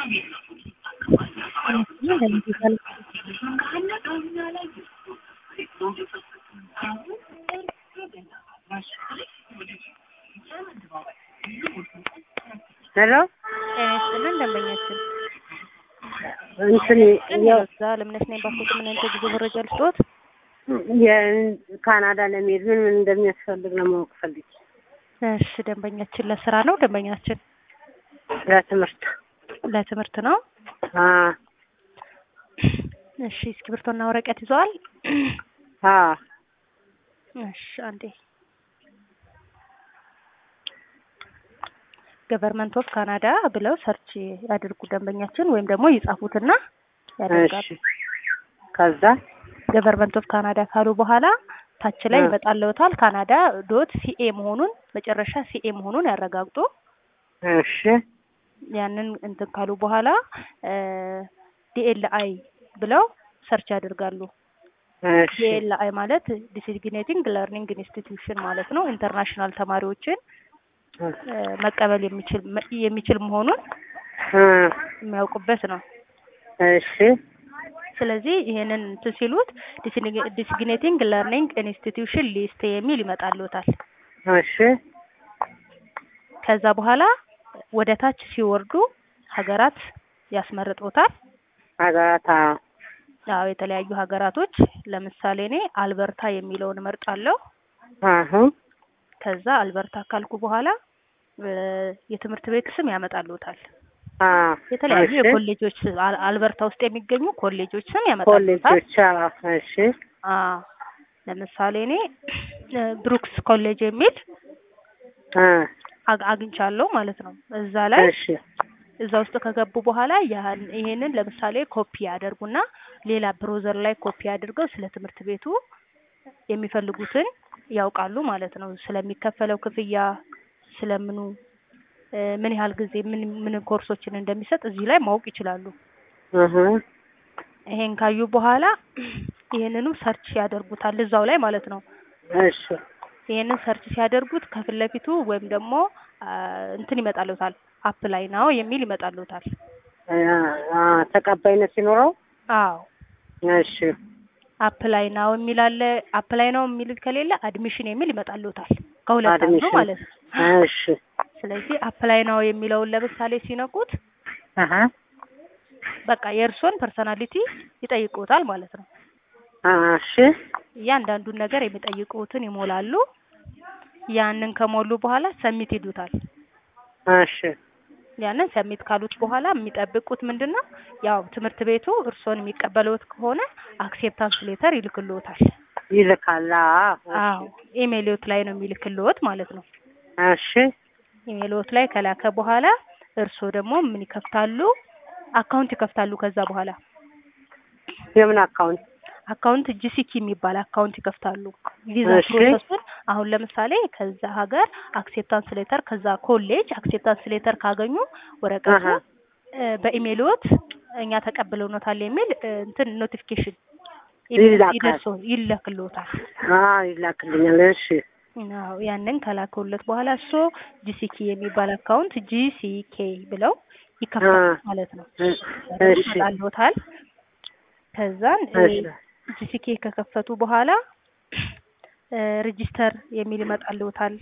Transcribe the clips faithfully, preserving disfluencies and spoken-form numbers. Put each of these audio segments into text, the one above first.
ሄሎ እኔ ደንበኛችን እንትን ያዛ ለምንስ ነው ባኩት ምን እንደ ብዙ መረጃ ልስጥዎት? የካናዳ ለመሄድ ምን ምን እንደሚያስፈልግ ለማወቅ ፈልጌ። እሺ ደንበኛችን ለስራ ነው ደንበኛችን ለትምህርት ለትምህርት ነው? አ እሺ እስክሪብቶና ወረቀት ይዘዋል? አ እሺ አንዴ ገቨርንመንት ኦፍ ካናዳ ብለው ሰርች ያድርጉ ደንበኛችን ወይም ደግሞ ይጻፉትና ያደርጋሉ። እሺ ከዛ ገቨርንመንት ኦፍ ካናዳ ካሉ በኋላ ታች ላይ ይመጣልዎታል ካናዳ ዶት ሲኤ መሆኑን መጨረሻ ሲኤ መሆኑን ያረጋግጡ። እሺ ያንን እንትን ካሉ በኋላ ዲኤልአይ ብለው ሰርች ያደርጋሉ። እሺ ዲኤልአይ ማለት ዲሲግኔቲንግ ለርኒንግ ኢንስቲትዩሽን ማለት ነው። ኢንተርናሽናል ተማሪዎችን መቀበል የሚችል የሚችል መሆኑን የሚያውቁበት ነው። እሺ ስለዚህ ይሄንን ሲሉት ዲሲግኔቲንግ ለርኒንግ ኢንስቲትዩሽን ሊስት የሚል ይመጣልዎታል። እሺ ከዛ በኋላ ወደ ታች ሲወርዱ ሀገራት ያስመርጦታል። ሀገራት አዎ የተለያዩ ሀገራቶች ለምሳሌ እኔ አልበርታ የሚለውን እመርጣለሁ። አሁ ከዛ አልበርታ ካልኩ በኋላ የትምህርት ቤት ስም ያመጣልዎታል። አ የተለያዩ የኮሌጆች አልበርታ ውስጥ የሚገኙ ኮሌጆች ስም ያመጣልዎታል። ኮሌጆች እሺ አ ለምሳሌ እኔ ብሩክስ ኮሌጅ የሚል አ አግኝቻለሁ ማለት ነው። እዛ ላይ እሺ እዛ ውስጥ ከገቡ በኋላ ይሄንን ለምሳሌ ኮፒ ያደርጉና ሌላ ብሮዘር ላይ ኮፒ አድርገው ስለ ትምህርት ቤቱ የሚፈልጉትን ያውቃሉ ማለት ነው። ስለሚከፈለው ክፍያ ስለምኑ ምን ያህል ጊዜ ምን ምን ኮርሶችን እንደሚሰጥ እዚህ ላይ ማወቅ ይችላሉ። እህ ይሄን ካዩ በኋላ ይሄንኑ ሰርች ያደርጉታል እዛው ላይ ማለት ነው። እሺ ይሄንን ሰርች ሲያደርጉት ከፊት ለፊቱ ወይም ደግሞ እንትን ይመጣልዎታል አፕላይ ናው የሚል ይመጣልዎታል። አ ተቀባይነት ሲኖረው አዎ እሺ አፕላይ ናው የሚል አለ። አፕላይ ናው የሚል ከሌለ አድሚሽን የሚል ይመጣልዎታል ከሁለት አንዱ ማለት ነው። እሺ ስለዚህ አፕላይ ናው የሚለውን ለምሳሌ ሲነኩት አሃ በቃ የእርሶን ፐርሰናሊቲ ይጠይቁታል ማለት ነው። እሺ እያንዳንዱን ነገር የሚጠይቁትን ይሞላሉ። ያንን ከሞሉ በኋላ ሰሚት ይዱታል። እሺ ያንን ሰሚት ካሉት በኋላ የሚጠብቁት ምንድነው? ያው ትምህርት ቤቱ እርሶን የሚቀበሉት ከሆነ አክሴፕታንስ ሌተር ይልክልዎታል። ይልካል። አዎ ኢሜይልዎት ላይ ነው የሚልክልዎት ማለት ነው። እሺ ኢሜይልዎት ላይ ከላከ በኋላ እርሶ ደግሞ ምን ይከፍታሉ? አካውንት ይከፍታሉ። ከዛ በኋላ የምን አካውንት? አካውንት ጂሲኪ የሚባል አካውንት ይከፍታሉ። ቪዛ ፕሮሰሱን አሁን ለምሳሌ ከዛ ሀገር አክሴፕታንስ ሌተር ከዛ ኮሌጅ አክሴፕታንስ ሌተር ካገኙ ወረቀቱ በኢሜይልዎት እኛ ተቀብለውናል የሚል እንትን ኖቲፊኬሽን ይደርሶ ይልክልዎታል። አዎ ይላክልኛል። እሺ አዎ ያንን ከላከውለት በኋላ እሱ ጂሲኪ የሚባል አካውንት ጂሲኬ ብለው ይከፍታሉ ማለት ነው። እሺ ይላልዎታል። ከዛን ጂሲኬ ከከፈቱ በኋላ ሬጂስተር የሚል ይመጣልዎታል።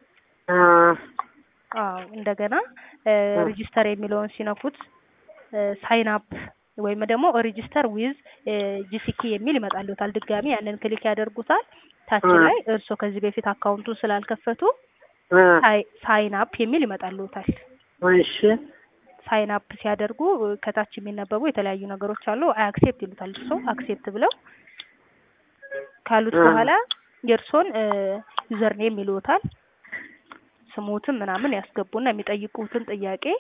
አዎ እንደገና ሬጂስተር የሚለውን ሲነኩት ሳይን አፕ ወይም ደግሞ ሬጂስተር ዊዝ ጂሲኬ የሚል ይመጣልዎታል። ድጋሚ ያንን ክሊክ ያደርጉታል። ታች ላይ እርሶ ከዚህ በፊት አካውንቱን ስላልከፈቱ ሳይን አፕ የሚል ይመጣልዎታል። እሺ ሳይን አፕ ሲያደርጉ ከታች የሚነበቡ የተለያዩ ነገሮች አሉ። አይ አክሴፕት ይሉታል። እርሶ አክሴፕት ብለው ካሉት በኋላ የእርሶን ዩዘር ኔም ይሉታል። ስሙትን ምናምን ያስገቡና የሚጠይቁትን ጥያቄ